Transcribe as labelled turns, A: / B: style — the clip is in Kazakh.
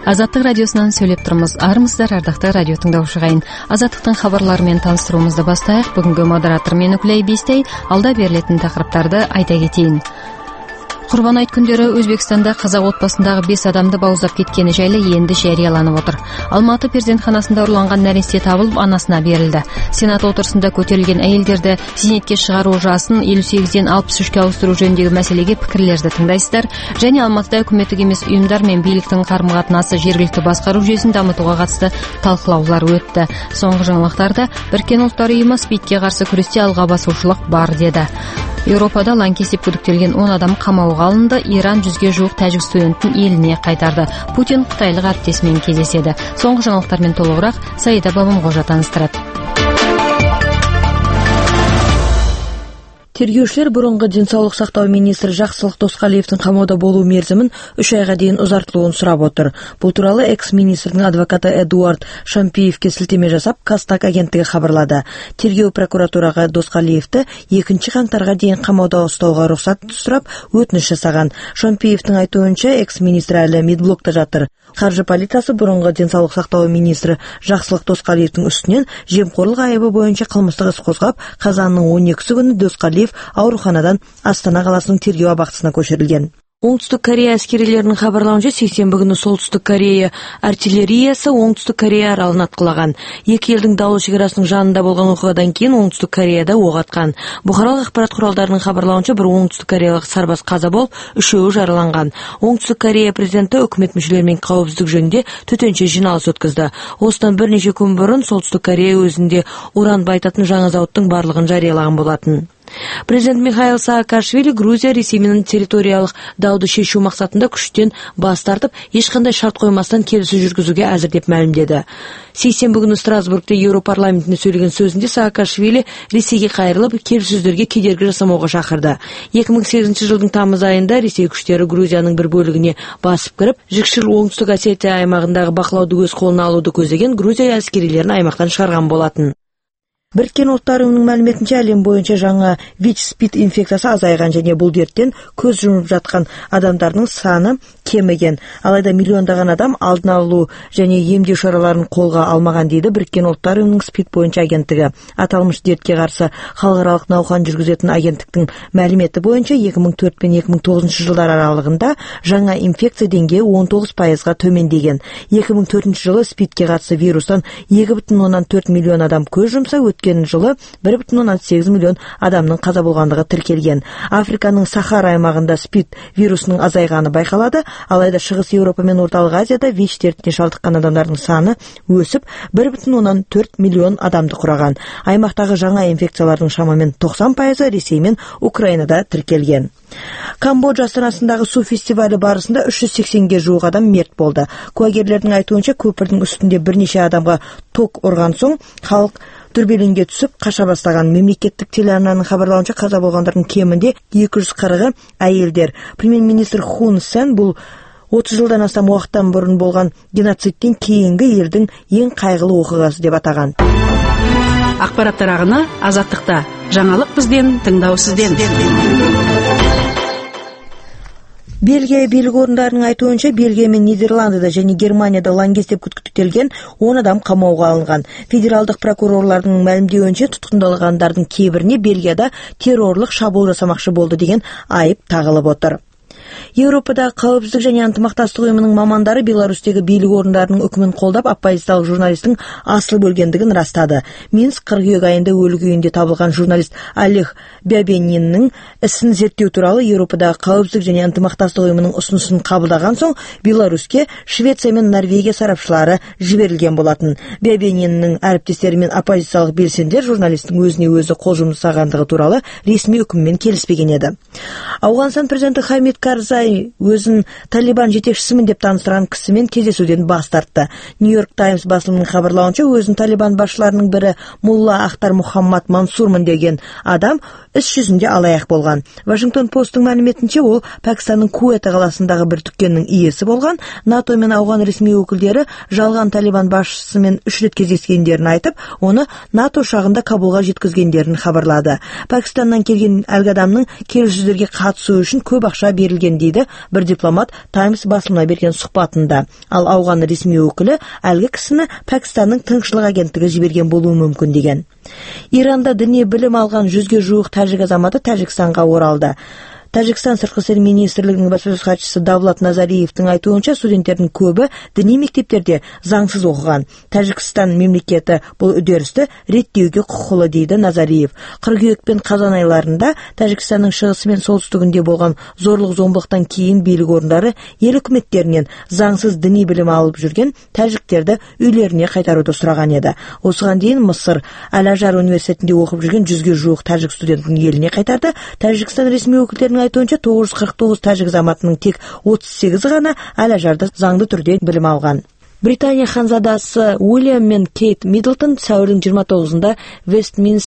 A: Азаттык радиосунан сөйлөп турмуз. Армысыздар, ардактуу радио тыңдоочу кайын. Азаттыктын кабарлары менен тааныштырууңузду баштайык. Бүгүнкү модератор мен Үклей Бистей. Алда берилетін тақырыптарды айта кетейин. Курбан айт күндөрү Өзбекстанда казак отбасындагы 5 адамды бауыздап кеткени жайлы энди жарыяланып отур. Алматы перзентханасында урланган нәресте табылып, анасына берилди. Сенат отурусунда көтөрүлгөн айылдерди зейнетке чыгаруу жашын 58ден 63ке ауыстыруу жөнүндөгү маселеге пикирлерди тыңдайсыздар. Және Алматыда өкмөттүк эмес уюмдар менен бийликтин карым-катнаасы жергиликтүү башкаруу жүйөсүн дамытууга катысты талкуулаулар өттү. Соңку жаңылыктарда Бириккен Улуттар уюму СПИДке каршы күрөштө алга басуучулук бар деди. Европада лаңкестик күдүктөлгөн 10 адам камауга алынды. Иран 100ге жуук тажик студенттин элине кайтарды. Путин кытайлык әріптесі менен кездеседі. Соңку жаңылыктар менен толугураак Саида Бабамгожа таныстырат.
B: Тергөөчүлөр бурунку Денсаулык сактоо министри Жаксылык Доскалиевдин камоодо болуу мерзимин 3 айга дейин узартылуун сурап отур. Бул тууралуу экс-министрдин адвокаты Эдуард Шампиевке силтеме жасап, Кастак агенттиги кабарлады. Тергөө прокуратурага Доскалиевди 2-кантарга дейин камоодо устоого уруксат сурап, өтүнүч жасаган. Шампиевдин айтуунча, экс-министр али медблокто жатыр. Каржы полициясы бурунку Денсаулык сактоо министри Жаксылык Доскалиевдин үстүнөн жемкорлук айыбы боюнча кылмыштык иш козгоп, казандын 12-сү күнү Доскалиев ауруханадан Астана каласынын тергөө абактысына көчүрүлгөн. Оңтүстүк Корея аскерилеринин кабарлауынча, сейсенбі күнү Солтүстүк Корея артиллериясы Оңтүстүк Корея аралын аткылаган. Эки элдин далуу чекарасынын жанында болгон окуядан кийин Оңтүстүк Кореяда ок аткан. Бухаралык акпарат куралдарынын кабарлауынча, бир Оңтүстүк Кореялык сарбаз каза болуп, 3-өө жараланган. Оңтүстүк Корея президенти өкмөт мүчөлөрү менен коопсуздук жөнүндө төтөнчө жиналыш өткөздү. Осудан бир нече күн мурун Солтүстүк Корея өзүндө уран байтатын жаңы заводдун барлыгын жарыялаган болатын. Президент Михаил Саакашвили Грузия Ресей менен территориялык дауды шешүү максатында күчтөн бас тартып, эч кандай шарт коймастан келишүү жүргүзүүгө азыр деп маалимдеди. Сейсенбі күнү Страсбургда Европарламентинде сөйлөгөн сөзүндө Саакашвили Ресейге кайрылып, келишүүзлөргө кедерги жасамоого чакырды. 2008 жылдын тамыз айында Ресей күчтөрү Грузиянын бир бөлүгүнө басып кирип, Жикшил Оңтүстүк Осетия аймагындагы бакылауду өз колуна алууду көздөген Грузия аскерилерин аймактан чыгарган болатын. Бириккен Улуттар уюмунун маалиметинче, алем боюнча жаңы ВИЧ-СПИД инфекциясы азайган және бул дерттен көз жумуп жаткан адамдардын саны кемеген. Алайда миллиондаган адам алдын алуу және эмдөө чараларын колго алмаган дейди Бириккен Улуттар уюмунун СПИД боюнча агенттиги. Аталмыш дертке каршы халыкаралык науқан жүргүзөтүн агенттиктин маалимети боюнча 2004 менен 2009 жылдар аралыгында жаңа инфекция деңгээи 19%га төмөндөгөн. 2004 жылы СПИДке каршы вирустан 2,4 миллион адам көз жумса, өткен жылы 1,8 миллион адамдын каза болгондугу тиркелген. Африканын Сахара аймагында СПИД вирусунун азайганы байкалады. Алайда Чыгыс Европа менен Орталык Азияда ВИЧ дертине шалдыккан адамдардын саны өсүп 1,4 миллион адамды кураган. Аймактагы жаңа инфекциялардын шамамен 90% Ресей менен Украинада тиркелген. Камбоджа астанасындагы суу фестивали барысында 380ге жуук адам мерт болду. Куагерлердин айтуунча, көпүрдүн үстүндө бир нече адамга ток урган соң халык дүрбелеңге түсүп каша баштаган. Мемлекеттик телеарнанын кабарлауынча, каза болгондордун кеминде 240-ы айылдер. Премьер-министр Хун Сен бул 30 жылдан астам убакыттан бурун болгон геноцидтен кийинки элдин эң кайгылуу окугасы деп атаган.
C: Акпараттар агыны Азаттыкта. Жаңылык бизден, тыңдоо сизден.
B: Бельгия бийлик орундарынын айтуунча, Бельгия менен Нидерландыда және Германияда лаңкестик күткүтүлгөн 10 адам камоого алынган. Федералдык прокурорлордун маалимдеуинче, туткундалгандардын кээ-бирине Бельгияда террорлук шабуул жасамакчы болду деген айып тагылып отур. Европада Коопсуздук және ынтымакташтык уюмунун мамандары Беларустегі бийлик орундарынын өкүмүн колдоп, оппозициялык журналисттин асылып өлгөндүгүн растады. Минск кыргыйык айында өлү күйүндө табылган журналист Олег Бябенинин исин зерттөө тууралуу Европада Коопсуздук және ынтымакташтык уюмунун усунусун кабылдаган соң, Беларуске Швеция менен Норвегия сарапчылары жиберилген болатын. Бябенинин әріптестери менен оппозициялык белсендилер журналисттин өзүнө өзү кол жумсагандыгы тууралуу ресми өкүм менен келишпеген эди. Афганистан президенти Хамид Карзай өзүн Талибан жетекчисимин деп таныстырган киши менен кездесүүдөн бас тартты. Нью-Йорк Таймс басылымынын кабарлауынча, өзүн Талибан башчыларынын бири Мулла Ахтар Мухаммад Мансурмун деген адам іс жүзүндө алаяк болгон. Вашингтон Посттун маалиметинче, ол Пакистандын Куэта каласындагы бир дүккөндүн ээси болгон. НАТО менен Афган ресми өкүлдөрү жалган Талибан башчысы менен 3 рет кездескендерин айтып, оны НАТО учагында Кабулга жеткизгендерин кабарлады. Пакистандан келген алг адамдын келишүүлөргө катышуу үчүн көп акча берилгенин деген дейді бір дипломат Times басылымына берген сұхбатында. Ал ауған ресми өкілі әлгі кісіні Пәкістанның тыңшылық агенттігі жіберген болуы мүмкін деген. Иранда діни білім алған 100-ге жуық тәжік азаматы Тәжікстанға оралды. Тәжікстан сыртқы істер министрлігінің баспасөз хатшысы Давлат Назариевтің айтуынша, студенттердің көбі діни мектептерде заңсыз оқыған. Тәжікстан мемлекеті бұл үдерісті реттеуге құқылы дейді Назариев. Қыркүйек пен қазан айларында Тәжікстанның шығысы мен солтүстігінде болған зорлық-зомбылықтан кейін билік орындары ел үкіметтерінен заңсыз діни білім алып жүрген тәжіктерді үйлеріне қайтаруды сұраған еді. Осыған дейін Мысыр Әл-Ажар университетінде оқып жүрген 100-ге жуық тәжік студентін еліне қайтарды. Тәжікстан ресми өкілдерінің айтуынша 949 тәжік азаматының тек 38 ғана Әл-Ажарда заңды түрде білім алған. Британия ханзадасы Уильям мен Кейт Миддлтон сәуірдің 29-ында Вестминстер